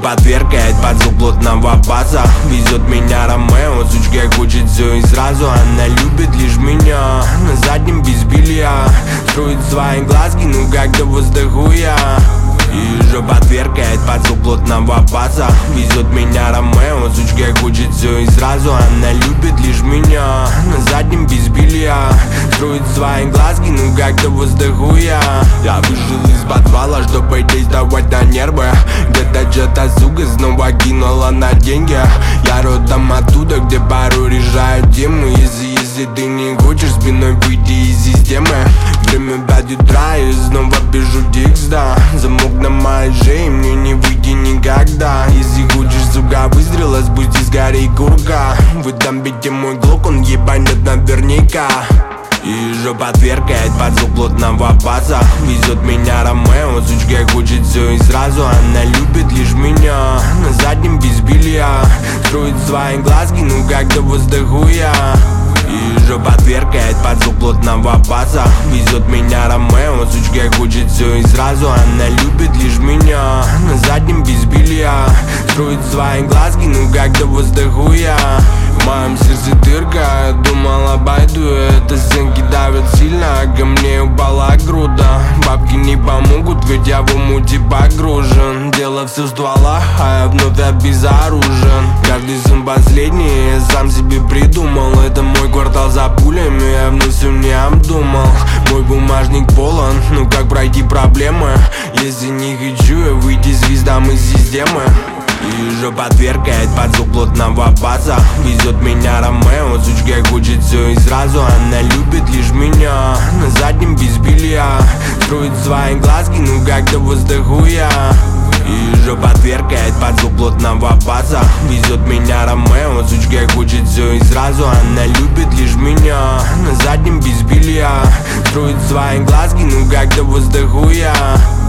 подвергает под звук плотного баса. Везет меня Ромео, сучка хочет все и сразу. Она любит лишь меня, на заднем без белья. Строит свои глазки, ну как-то воздуху я. И же подвергает под звук плотного баса. Везет меня Ромео, сучка хочет все и сразу. Она любит лишь меня, на заднем без белья. Строит свои глазки, ну как-то воздуху я. Я вышел из подвала, чтобы действовать на нервы. Где-то что-то сука снова кинула на деньги. Я родом оттуда, где порой решают темы. Если ты не хочешь спиной выйти из системы. Время 5 утра и снова пишу текст, да. Замок на моей шее, мне не выйти никогда. Если хочешь, сука, выстрела, спусти скорей курка. В этом бите мой глок, он ебанет наверняка. И же подвергает под звук плотного баса. Везет меня Ромео, сучка хочет все и сразу. Она любит лишь меня, на заднем без белья. Строит свои глазки, ну как-то воздуху я. И же подвергает под звук плотного баса. Везет меня Ромео, сучка хочет все и сразу. Она любит лишь меня, на заднем без белья. Строит свои глазки, ну как-то воздуху я. В моем сердце дырка, думал обойду. Это стенки давят сильно, ко мне упала груда. Бабки не помогут, ведь я в умуте погружен. Дело все в стволах, а я вновь обезоружен. Каждый сын последний, я сам себе придумал. Это мой квартал за пулями, я вновь все не обдумал. Мой бумажник полон, ну как пройти проблемы? Если не хочу я выйти звездам из системы. И же подвергает под звук плотного баса. Везет меня Ромео, сучка хочет все и сразу. Она любит лишь меня, на заднем без белья. Строит свои глазки, ну как-то воздуху я. И же подвергает под звук плотного баса. Везет меня Ромео, сучка хочет все и сразу. Она любит лишь меня, на заднем без белья. Строит свои глазки, ну как-то воздуху я.